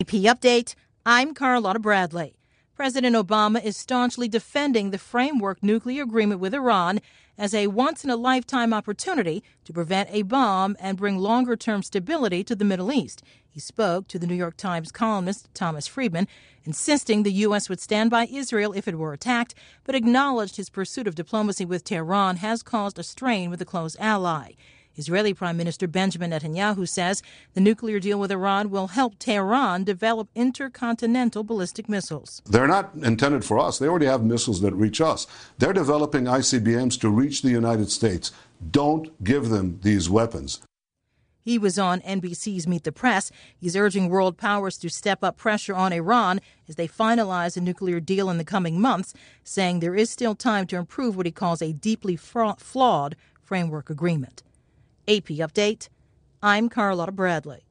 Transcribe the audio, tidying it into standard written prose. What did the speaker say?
AP Update, I'm Carlotta Bradley. President Obama is staunchly defending the framework nuclear agreement with Iran as a once-in-a-lifetime opportunity to prevent a bomb and bring longer-term stability to the Middle East. He spoke to the New York Times columnist Thomas Friedman, insisting the U.S. would stand by Israel if it were attacked, but acknowledged his pursuit of diplomacy with Tehran has caused a strain with a close ally. Israeli Prime Minister Benjamin Netanyahu says the nuclear deal with Iran will help Tehran develop intercontinental ballistic missiles. They're not intended for us. They already have missiles that reach us. They're developing ICBMs to reach the United States. Don't give them these weapons. He was on NBC's Meet the Press. He's urging world powers to step up pressure on Iran as they finalize a nuclear deal in the coming months, saying there is still time to improve what he calls a deeply flawed framework agreement. AP Update, I'm Carlotta Bradley.